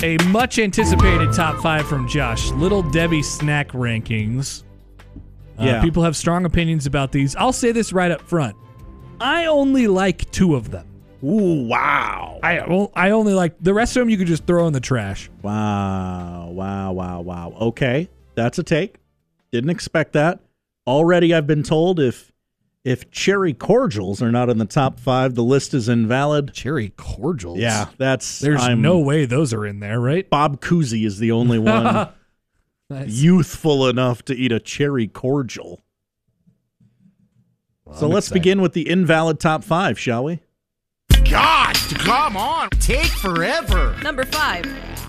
a much anticipated top 5 from Josh. Little Debbie snack rankings. People have strong opinions about these. I'll say this right up front. I only like 2 of them. Ooh, wow. I only like the rest of them you could just throw in the trash. Wow. Okay, that's a take. Didn't expect that. Already I've been told if cherry cordials are not in the top 5, the list is invalid. Cherry cordials? Yeah, there's no way those are in there, right? Bob Cousy is the only one youthful enough to eat a cherry cordial. Well, so let's begin with the invalid top 5, shall we? God, come on. Take forever. Number 5.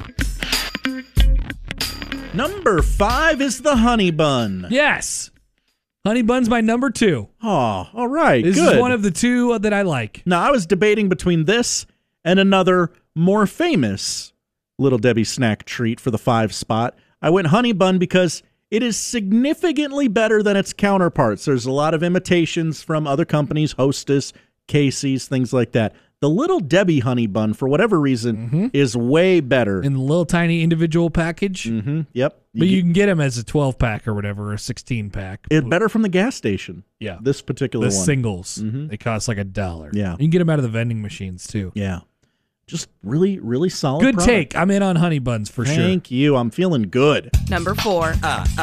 Number 5 is the honey bun. Yes. Honey bun's my number 2. Oh, all right. This good. is one of the 2 that I like. Now, I was debating between this and another more famous Little Debbie snack treat for the 5 spot. I went honey bun because it is significantly better than its counterparts. There's a lot of imitations from other companies, Hostess, Casey's, things like that. The Little Debbie honey bun, for whatever reason, is way better. In the little tiny individual package? Mm-hmm. Yep. But you can get them as a 12-pack or whatever, or a 16-pack. It's better from the gas station. Yeah. This particular the one. Singles. They cost like $1. Yeah. You can get them out of the vending machines, too. Yeah. Just really, really solid Good product. take. I'm in on honey buns for sure. Thank you. I'm feeling good. Number 4.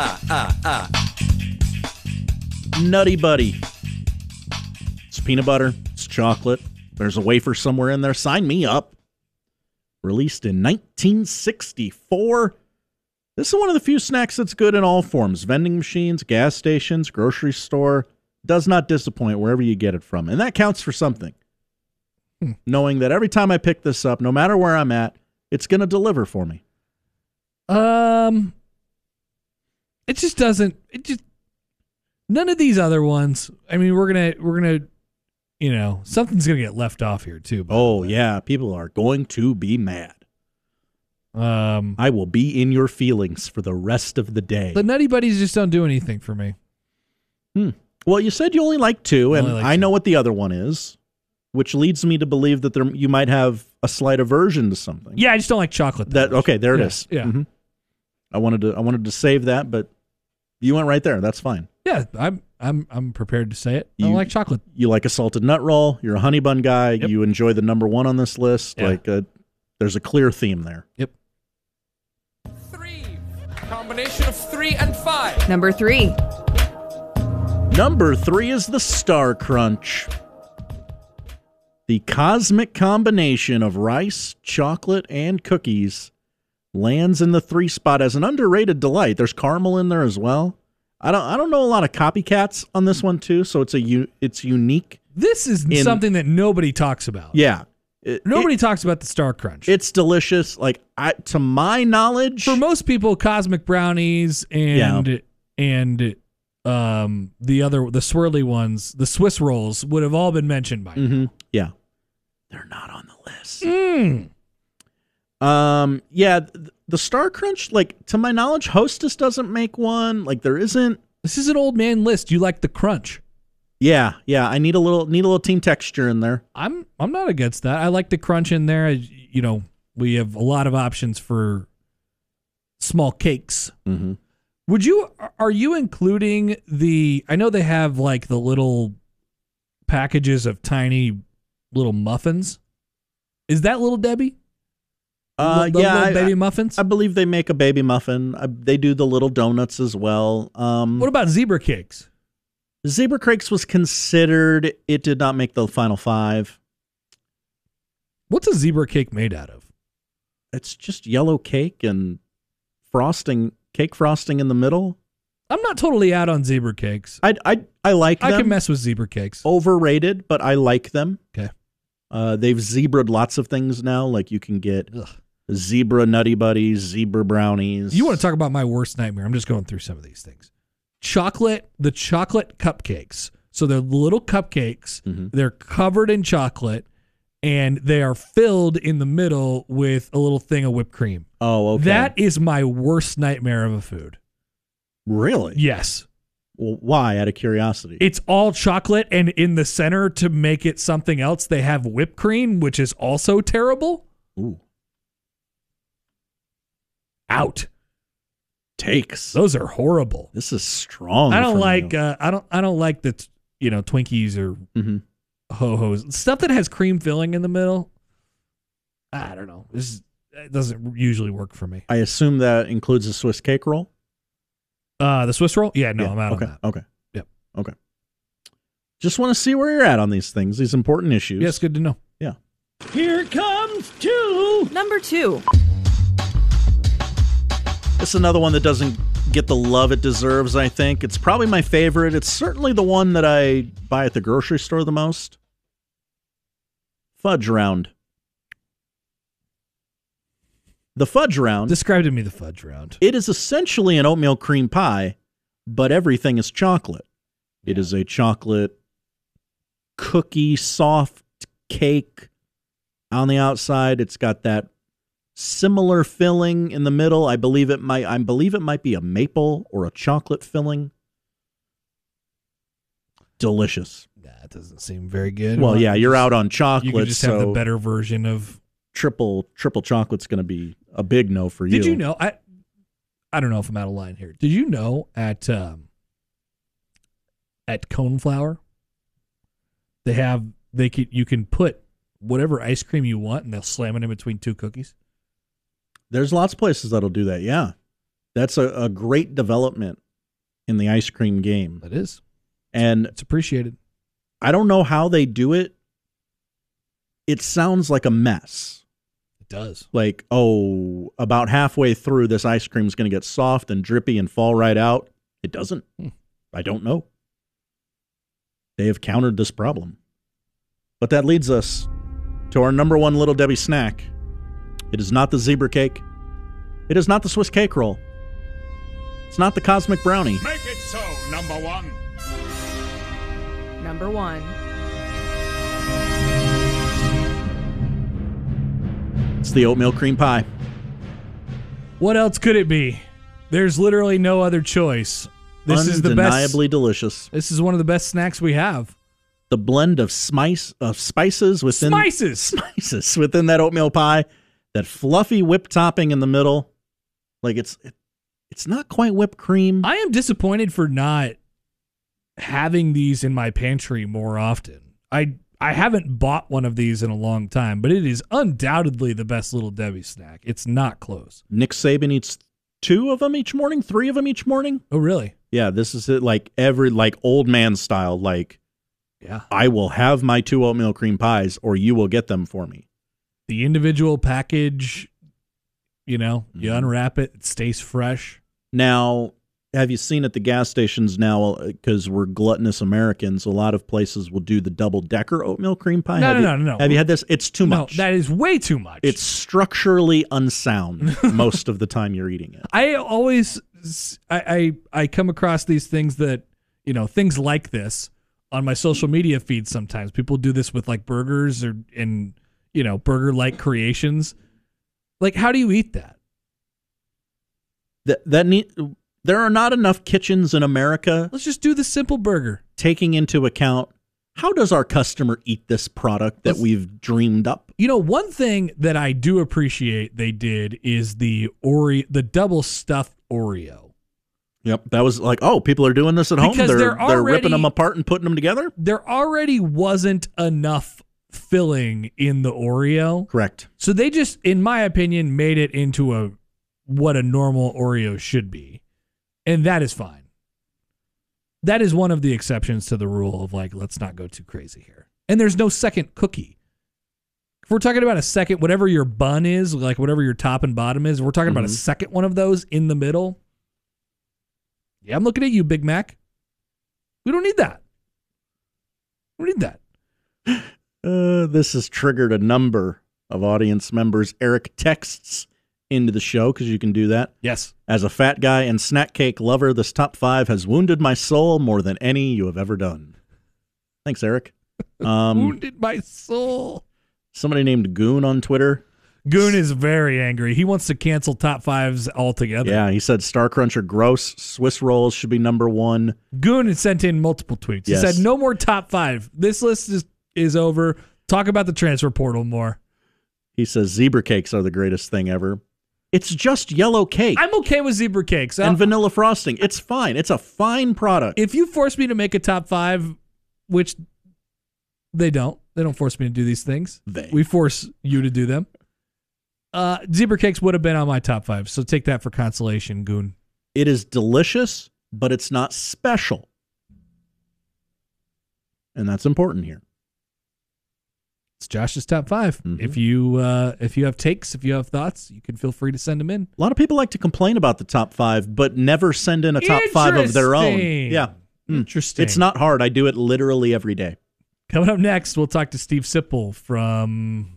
Nutty Buddy. It's peanut butter. It's chocolate. There's a wafer somewhere in there. Sign me up. Released in 1964. This is one of the few snacks that's good in all forms. Vending machines, gas stations, grocery store. Does not disappoint wherever you get it from. And that counts for something. Knowing that every time I pick this up, no matter where I'm at, it's going to deliver for me. It just doesn't. None of these other ones. I mean, we're gonna, something's gonna get left off here too. Oh yeah, people are going to be mad. I will be in your feelings for the rest of the day. The Nutty Buddies just don't do anything for me. Well, you said you only like 2, and I know what the other one is, which leads me to believe that you might have a slight aversion to something. Yeah, I just don't like chocolate. Okay, there it is. Yeah. Mm-hmm. I wanted to save that, but you went right there. That's fine. Yeah, I'm prepared to say it. I don't like chocolate. You like a salted nut roll. You're a honey bun guy. Yep. You enjoy the number 1 on this list. Yeah. There's a clear theme there. Yep. 3. Combination of 3 and 5. Number 3. Number 3 is the Star Crunch. The cosmic combination of rice, chocolate, and cookies lands in the 3 spot as an underrated delight. There's caramel in there as well. I don't know a lot of copycats on this one too, so it's unique. This is something that nobody talks about. Yeah. Nobody talks about the Star Crunch. It's delicious. To my knowledge, for most people, Cosmic Brownies and the swirly ones, the Swiss rolls, would have all been mentioned by now. Yeah. They're not on the list. The Star Crunch, to my knowledge, Hostess doesn't make one. There isn't. This is an old man list. You like the crunch? Yeah. I need a little team texture in there. I'm not against that. I like the crunch in there. We have a lot of options for small cakes. Mm-hmm. Are you including I know they have the little packages of tiny little muffins. Is that Little Debbie? Little baby muffins? I believe they make a baby muffin. They do the little donuts as well. What about zebra cakes? Zebra cakes was considered. It did not make the final 5. What's a zebra cake made out of? It's just yellow cake and cake frosting in the middle. I'm not totally out on zebra cakes. I like them. I can mess with zebra cakes. Overrated, but I like them. Okay. They've zebraed lots of things now. You can get zebra Nutty Buddies, zebra brownies. You want to talk about my worst nightmare? I'm just going through some of these things. The chocolate cupcakes. So they're little cupcakes. Mm-hmm. They're covered in chocolate, and they are filled in the middle with a little thing of whipped cream. Oh, okay. That is my worst nightmare of a food. Really? Yes. Well, why? Out of curiosity. It's all chocolate, and in the center, to make it something else, they have whipped cream, which is also terrible. Ooh. out. Takes. Those are horrible. This is strong. I don't from like. you. I don't like the Twinkies or ho-hos, stuff that has cream filling in the middle. I don't know. It doesn't usually work for me. I assume that includes a Swiss cake roll. The Swiss roll? Yeah, no, Yeah, I'm out okay, on that. Okay. Yep. Okay. Just want to see where you're at on these things, these important issues. Yeah, it's good to know. Yeah. Here comes two. Number 2. This is another one that doesn't get the love it deserves, I think. It's probably my favorite. It's certainly the one that I buy at the grocery store the most. Fudge Round. The Fudge Round. Describe to me the Fudge Round. It is essentially an oatmeal cream pie, but everything is chocolate. It is a chocolate cookie, soft cake on the outside. It's got that similar filling in the middle. I believe it might be a maple or a chocolate filling. Delicious. That doesn't seem very good. Well, yeah, you're out on chocolate. You can just have the so better version of triple chocolate's going to be a big no for you. Did you know? I don't know if I'm out of line here. Did you know at Coneflower you can put whatever ice cream you want and they'll slam it in between 2 cookies? There's lots of places that'll do that. Yeah, that's a great development in the ice cream game. It is, and it's appreciated. I don't know how they do it. It sounds like a mess. It does. Like, about halfway through, this ice cream is going to get soft and drippy and fall right out. It doesn't. I don't know. They have countered this problem. But that leads us to our number one Little Debbie snack. It is not the zebra cake. It is not the Swiss cake roll. It's not the cosmic brownie. Make it so, number 1. Number 1. It's the oatmeal cream pie. What else could it be? There's literally no other choice. This is the best. Undeniably delicious. This is one of the best snacks we have. The blend of spices within spices within that oatmeal pie, that fluffy whipped topping in the middle. Like it's not quite whipped cream. I am disappointed for not having these in my pantry more often. I haven't bought one of these in a long time, but it is undoubtedly the best Little Debbie snack. It's not close. Nick Saban eats 2 of them each morning, 3 of them each morning. Oh, really? Yeah, this is it. Like old man style. Like, yeah, I will have my 2 oatmeal cream pies, or you will get them for me. The individual package, you unwrap it, it stays fresh. Now, have you seen at the gas stations now, because we're gluttonous Americans, a lot of places will do the double-decker oatmeal cream pie? No. Have you had this? It's too much. No, that is way too much. It's structurally unsound most of the time you're eating it. I always, I come across these things that, things like this on my social media feed sometimes. People do this with like burgers and burger-like creations. Like, how do you eat that? There are not enough kitchens in America. Let's just do the simple burger. Taking into account, how does our customer eat this product that we've dreamed up? One thing that I do appreciate they did is the double stuffed Oreo. Yep, that was like, people are doing this at home. Because they're ripping them apart and putting them together. There already wasn't enough filling in the Oreo. Correct. So they just, in my opinion, made it into what a normal Oreo should be. And that is fine. That is one of the exceptions to the rule of like, let's not go too crazy here. And there's no second cookie. If we're talking about a second, whatever your bun is, like whatever your top and bottom is, we're talking about a second one of those in the middle. Yeah, I'm looking at you, Big Mac. We don't need that. We don't need that. This has triggered a number of audience members. Eric texts into the show, because you can do that. Yes. As a fat guy and snack cake lover, this top 5 has wounded my soul more than any you have ever done. Thanks, Eric. Wounded my soul. Somebody named Goon on Twitter. Goon is very angry. He wants to cancel top 5s altogether. Yeah, he said Star Crunch are gross. Swiss rolls should be number 1. Goon had sent in multiple tweets. Yes. He said, no more top 5. This list is over. Talk about the transfer portal more. He says zebra cakes are the greatest thing ever. It's just yellow cake I'm okay with zebra cakes. and vanilla frosting. It's fine. It's a fine product. If you force me to make a top 5, which they don't force me to do these things. We force you to do them. Zebra cakes would have been on my top 5, so take that for consolation, Goon. It is delicious, but it's not special. And that's important here. It's Josh's top 5. Mm-hmm. If you have takes, if you have thoughts, you can feel free to send them in. A lot of people like to complain about the top 5, but never send in a top 5 of their own. Interesting. Yeah. Interesting. It's not hard. I do it literally every day. Coming up next, we'll talk to Steve Sipple from...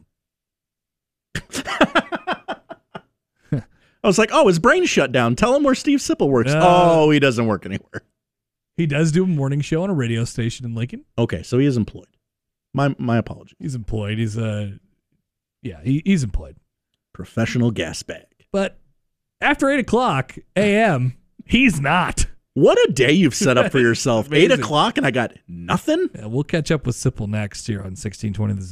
I was like, oh, his brain shut down. Tell him where Steve Sipple works. He doesn't work anywhere. He does do a morning show on a radio station in Lincoln. Okay, so he is employed. My apologies. He's employed. He's he's employed. Professional gas bag. But after 8 o'clock a.m., he's not. What a day you've set up for yourself. 8 Amazing. o'clock and I got nothing? We'll catch up with Sipple next here on 1620 The Zone.